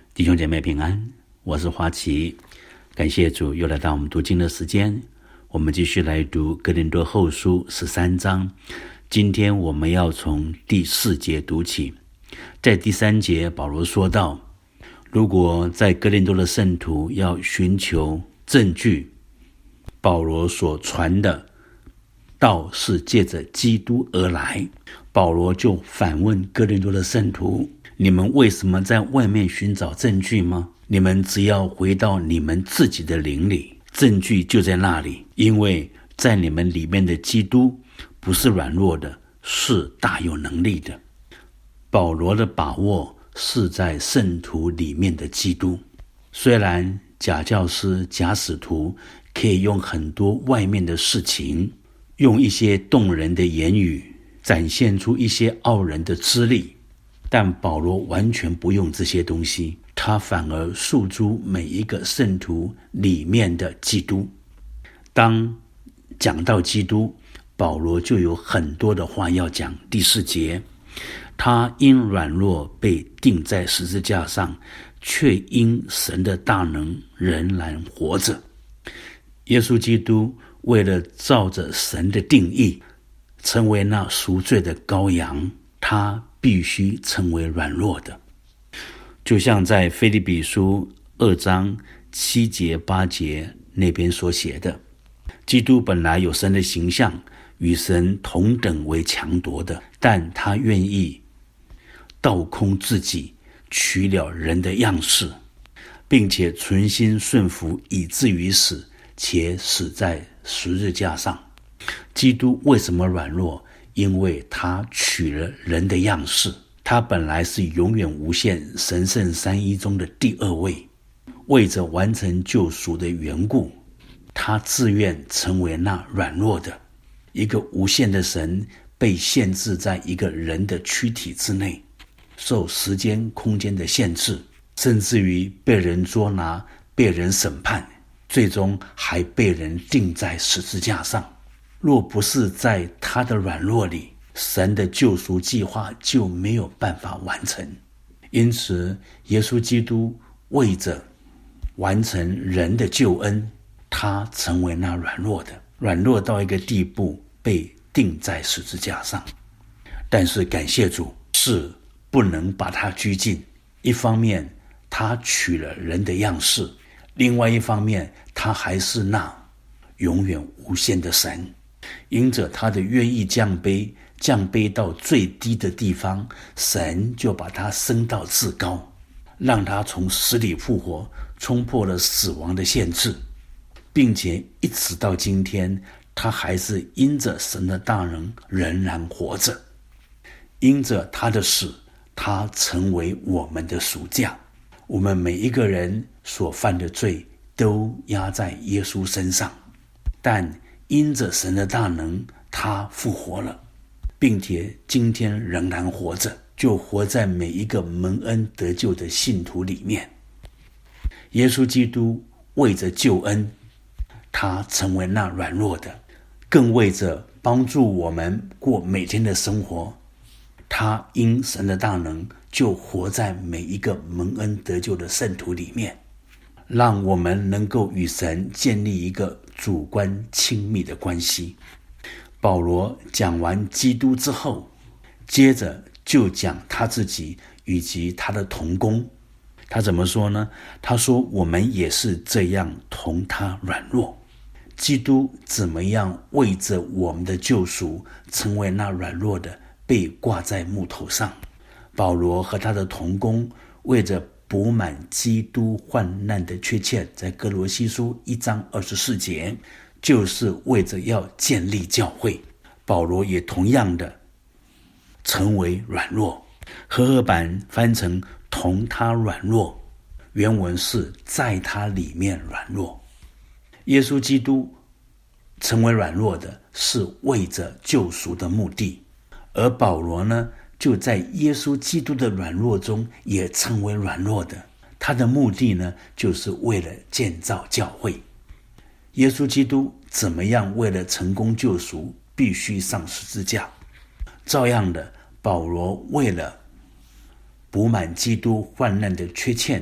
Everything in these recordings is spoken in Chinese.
弟兄姐妹平安，我是华奇，感谢主又来到我们读经的时间。我们继续来读哥林多后书13章，今天我们要从第4节读起。在第3节，保罗说到，如果在哥林多的圣徒要寻求证据，保罗所传的道是借着基督而来，保罗就反问哥林多的圣徒，你们为什么在外面寻找证据吗？你们只要回到你们自己的灵里，证据就在那里，因为在你们里面的基督不是软弱的，是大有能力的。保罗的把握是在圣徒里面的基督。虽然假教师、假使徒可以用很多外面的事情，用一些动人的言语展现出一些傲人的资历，但保罗完全不用这些东西，他反而诉诸每一个圣徒里面的基督。当讲到基督，保罗就有很多的话要讲。第4节，他因软弱被钉在十字架上，却因神的大能仍然活着。耶稣基督为了照着神的定义成为那赎罪的羔羊，他必须成为软弱的。就像在腓立比书2章7节8节那边所写的，基督本来有神的形象，与神同等为强夺的，但他愿意倒空自己，取了人的样式，并且存心顺服，以至于死，且死在十字架上。基督为什么软弱？因为他取了人的样式。他本来是永远无限神圣三一中的第2位，为着完成救赎的缘故，他自愿成为那软弱的。一个无限的神被限制在一个人的躯体之内，受时间空间的限制，甚至于被人捉拿，被人审判，最终还被人钉在十字架上。若不是在他的软弱里，神的救赎计划就没有办法完成。因此耶稣基督为着完成人的救恩，他成为那软弱的，软弱到一个地步，被钉在十字架上。但是感谢主，是不能把他拘禁。一方面他取了人的样式，另外一方面他还是那永远无限的神。因着他的愿意降卑到最低的地方，神就把他升到至高，让他从死里复活，冲破了死亡的限制，并且一直到今天，他还是因着神的大能仍然活着。因着他的死，他成为我们的赎价。我们每一个人所犯的罪都压在耶稣身上，但因着神的大能，他复活了，并且今天仍然活着，就活在每一个蒙恩得救的信徒里面。耶稣基督为着救恩，他成为那软弱的，更为着帮助我们过每天的生活，他因神的大能就活在每一个蒙恩得救的圣徒里面，让我们能够与神建立一个主观亲密的关系。保罗讲完基督之后，接着就讲他自己以及他的同工。他怎么说呢？他说我们也是这样同他软弱。基督怎么样为着我们的救赎成为那软弱的，被挂在木头上。保罗和他的同工为着补满基督患难的缺欠，在哥罗西书1章24节，就是为着要建立教会。保罗也同样的成为软弱。和合版翻成同他软弱，原文是在他里面软弱。耶稣基督成为软弱的是为着救赎的目的，而保罗呢，就在耶稣基督的软弱中也成为软弱的。他的目的呢，就是为了建造教会。耶稣基督怎么样为了成功救赎必须上十字架，照样的保罗为了补满基督患难的缺欠，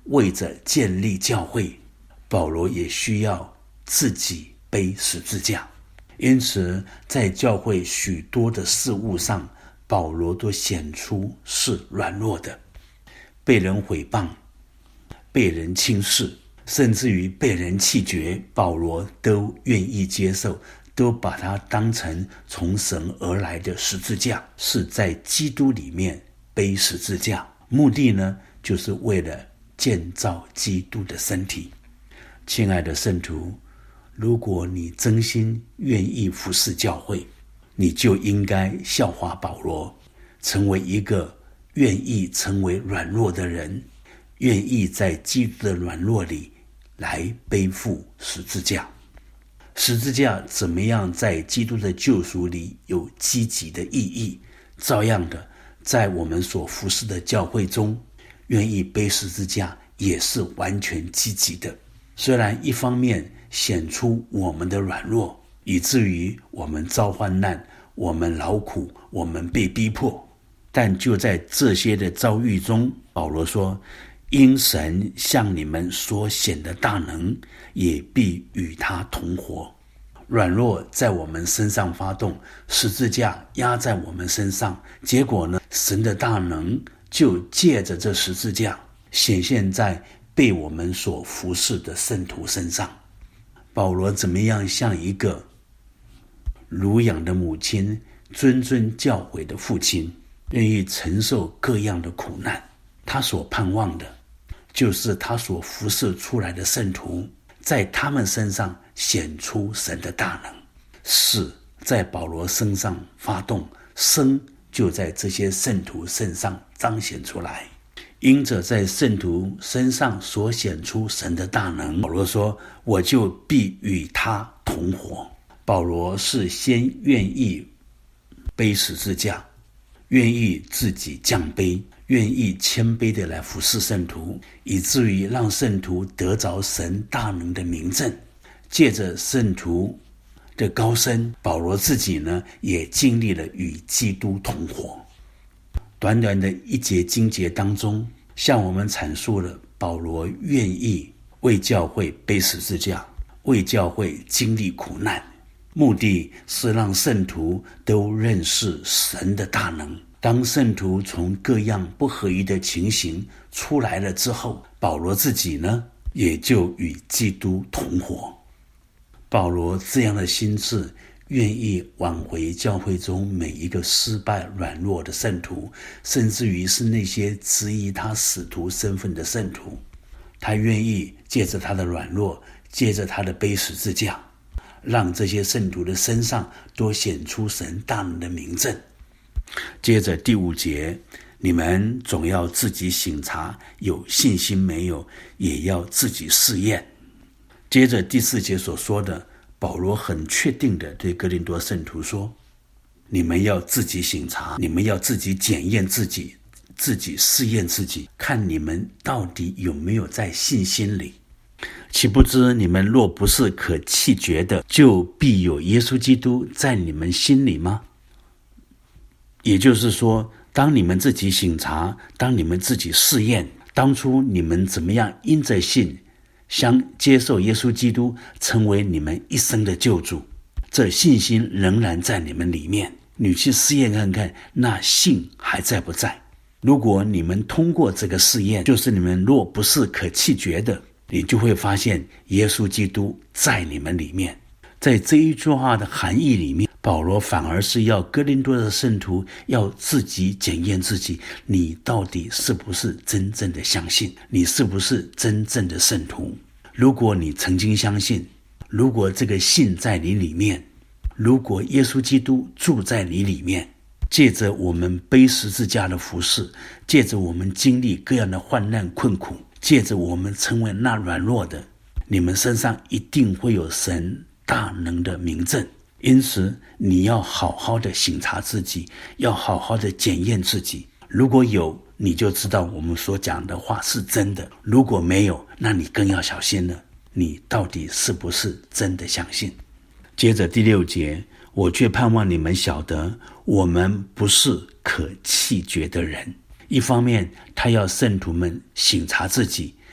为着建立教会，保罗也需要自己背十字架。因此在教会许多的事物上，保罗都显出是软弱的，被人毁谤，被人轻视，甚至于被人弃绝，保罗都愿意接受，都把它当成从神而来的十字架，是在基督里面背十字架。目的呢，就是为了建造基督的身体。亲爱的圣徒，如果你真心愿意服侍教会，你就应该效法保罗，成为一个愿意成为软弱的人，愿意在基督的软弱里来背负十字架。十字架怎么样在基督的救赎里有积极的意义，照样的在我们所服侍的教会中，愿意背十字架也是完全积极的。虽然一方面显出我们的软弱，以至于我们遭患难，我们劳苦，我们被逼迫，但就在这些的遭遇中，保罗说，因神向你们所显的大能，也必与他同活。软弱在我们身上发动，十字架压在我们身上，结果呢，神的大能就借着这十字架显现在被我们所服侍的圣徒身上。保罗怎么样像一个乳养的母亲，谆谆教诲的父亲，愿意承受各样的苦难，他所盼望的就是他所服侍出来的圣徒在他们身上显出神的大能，死在保罗身上发动，生就在这些圣徒身上彰显出来。因着在圣徒身上所显出神的大能，保罗说，我就必与他同活。保罗是先愿意背十字架，愿意自己降卑，愿意谦卑的来服侍圣徒，以至于让圣徒得着神大能的明证。借着圣徒的高升，保罗自己呢，也经历了与基督同活。短短的一节经节当中，向我们阐述了保罗愿意为教会背十字架，为教会经历苦难，目的是让圣徒都认识神的大能。当圣徒从各样不合宜的情形出来了之后，保罗自己呢，也就与基督同活。保罗这样的心志，愿意挽回教会中每一个失败软弱的圣徒，甚至于是那些质疑他使徒身份的圣徒，他愿意借着他的软弱，借着他的背十字架，让这些圣徒的身上多显出神大能的明证。接着第5节，你们总要自己省察，有信心没有，也要自己试验。接着第4节所说的，保罗很确定的对哥林多圣徒说，你们要自己省察，你们要自己检验自己，自己试验自己，看你们到底有没有在信心里。岂不知你们若不是可弃绝的，就必有耶稣基督在你们心里吗？也就是说，当你们自己省察，当你们自己试验，当初你们怎么样因着信相接受耶稣基督成为你们一生的救主，这信心仍然在你们里面，你去试验看看，那信还在不在？如果你们通过这个试验，就是你们若不是可弃绝的，你就会发现耶稣基督在你们里面。在这一句话的含义里面，保罗反而是要哥林多的圣徒要自己检验自己，你到底是不是真正的相信，你是不是真正的圣徒。如果你曾经相信，如果这个信在你里面，如果耶稣基督住在你里面，借着我们背十字架的服事，借着我们经历各样的患难困苦，借着我们成为那软弱的，你们身上一定会有神大能的明证。因此你要好好的省察自己，要好好的检验自己，如果有，你就知道我们所讲的话是真的，如果没有，那你更要小心了，你到底是不是真的相信。接着第6节，我却盼望你们晓得，我们不是可弃绝的人。一方面他要圣徒们省察自己，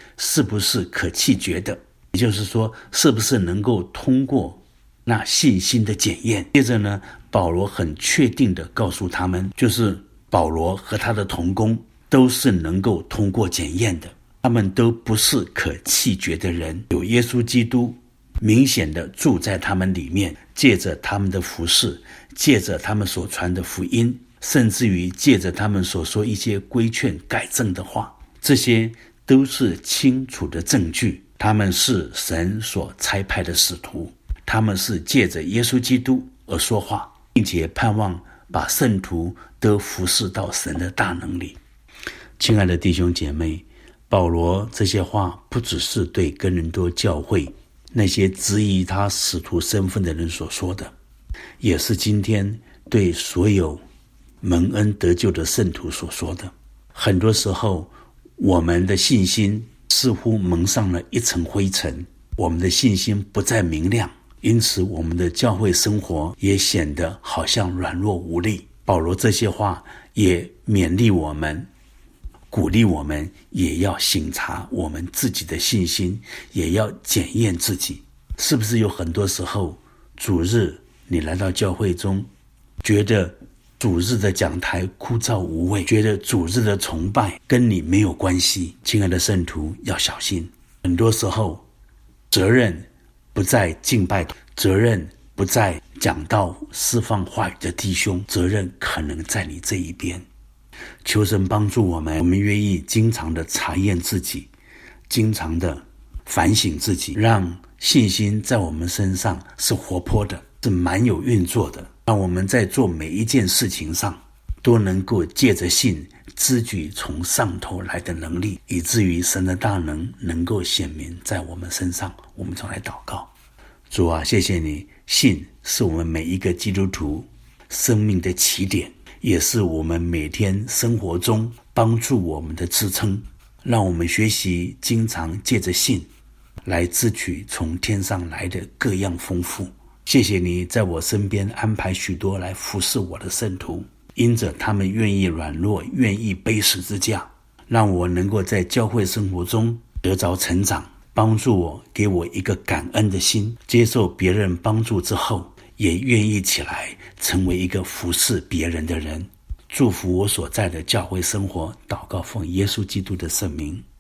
是不是可弃绝的，也就是说是不是能够通过那信心的检验。接着呢，保罗很确定地告诉他们，就是保罗和他的同工都是能够通过检验的，他们都不是可弃绝的人，有耶稣基督明显地住在他们里面，借着他们的服事，借着他们所传的福音，甚至于借着他们所说一些规劝改正的话，这些都是清楚的证据，他们是神所差派的使徒，他们是借着耶稣基督而说话，并且盼望把圣徒都服侍到神的大能里。亲爱的弟兄姐妹，保罗这些话不只是对哥林多教会那些质疑他使徒身份的人所说的，也是今天对所有蒙恩得救的圣徒所说的。很多时候我们的信心似乎蒙上了一层灰尘，我们的信心不再明亮，因此我们的教会生活也显得好像软弱无力。保罗这些话也勉励我们，鼓励我们也要省察我们自己的信心，也要检验自己。是不是有很多时候主日你来到教会中，觉得主日的讲台枯燥无味，觉得主日的崇拜跟你没有关系？亲爱的圣徒要小心，很多时候责任不在敬拜，责任不在讲道释放话语的弟兄，责任可能在你这一边。求神帮助我们愿意经常的查验自己，经常的反省自己，让信心在我们身上是活泼的，是蛮有运作的，让我们在做每一件事情上都能够借着信支取从上头来的能力，以至于神的大能能够显明在我们身上。我们从来祷告，主啊，谢谢你，信是我们每一个基督徒生命的起点，也是我们每天生活中帮助我们的支撑，让我们学习经常借着信来支取从天上来的各样丰富。谢谢你在我身边安排许多来服侍我的圣徒，因着他们愿意软弱，愿意背十字架，让我能够在教会生活中得着成长，帮助我，给我一个感恩的心，接受别人帮助之后也愿意起来成为一个服侍别人的人。祝福我所在的教会生活，祷告奉耶稣基督的圣名。